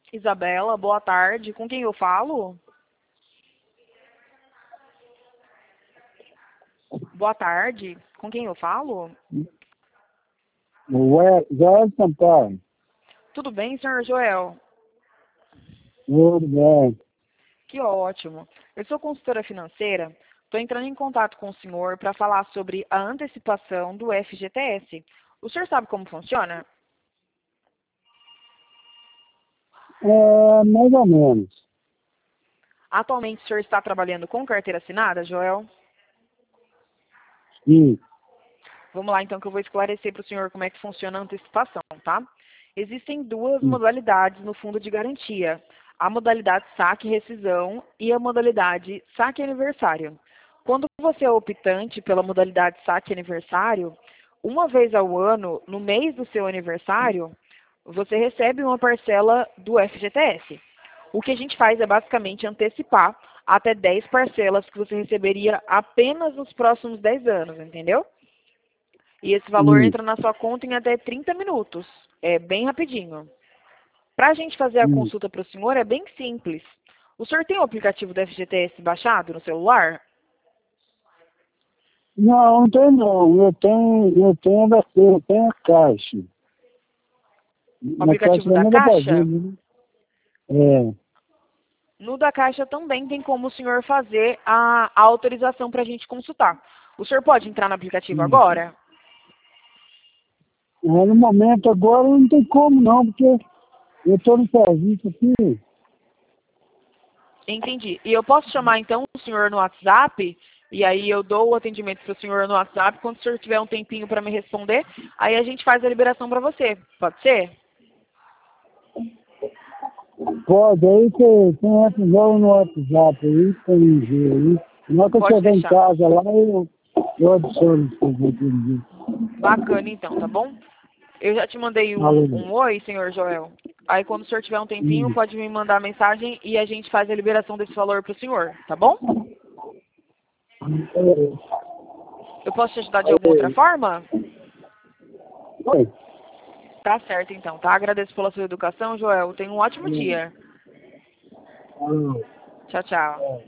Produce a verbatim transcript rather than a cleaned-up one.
Isabela, boa tarde. Com quem eu falo? Boa tarde. Com quem eu falo? Ué, Jorge Sampaio. Tudo bem, senhor Joel? Tudo bem. Que ótimo. Eu sou consultora financeira. Estou entrando em contato com o senhor para falar sobre a antecipação do F G T S. O senhor sabe como funciona? É, mais ou menos. Atualmente o senhor está trabalhando com carteira assinada, Joel? Sim. Vamos lá então que eu vou esclarecer para o senhor como é que funciona a antecipação, tá? Existem duas Sim. modalidades no fundo de garantia. A modalidade saque e rescisão e a modalidade saque e aniversário. Quando você é optante pela modalidade saque e aniversário, uma vez ao ano, no mês do seu aniversário, você recebe uma parcela do F G T S. O que a gente faz é basicamente antecipar até dez parcelas que você receberia apenas nos próximos dez anos, entendeu? E esse valor Sim. entra na sua conta em até trinta minutos. É bem rapidinho. Para a gente fazer a Sim. consulta para o senhor é bem simples. O senhor tem o aplicativo do F G T S baixado no celular? Não, não tem não. Eu tenho, eu tenho da eu tenho a caixa. O Na caixa aplicativo da da minha Caixa? fazenda, né? É. No da Caixa também tem como o senhor fazer a, a autorização para a gente consultar. O senhor pode entrar no aplicativo Sim. agora? É, no momento agora não tem como não, porque eu estou no serviço aqui. Entendi. E eu posso chamar então o senhor no WhatsApp? E aí eu dou o atendimento para o senhor no WhatsApp. Quando o senhor tiver um tempinho para me responder, aí a gente faz a liberação para você. Pode ser? Pode, aí você tem essa joga no WhatsApp aí, tem ver aí. Na hora que eu Pode chegar em deixar. casa lá, eu, eu adiciono você aquele dia. Bacana então, tá bom? Eu já te mandei um, Valeu. um oi, senhor Joel. Aí quando o senhor tiver um tempinho, Hum. pode me mandar mensagem e a gente faz a liberação desse valor para o senhor, tá bom? Eu posso te ajudar de alguma outra forma? Oi. Tá certo então, tá? Agradeço pela sua educação, Joel. Tenha um ótimo dia. Valeu. Tchau, tchau.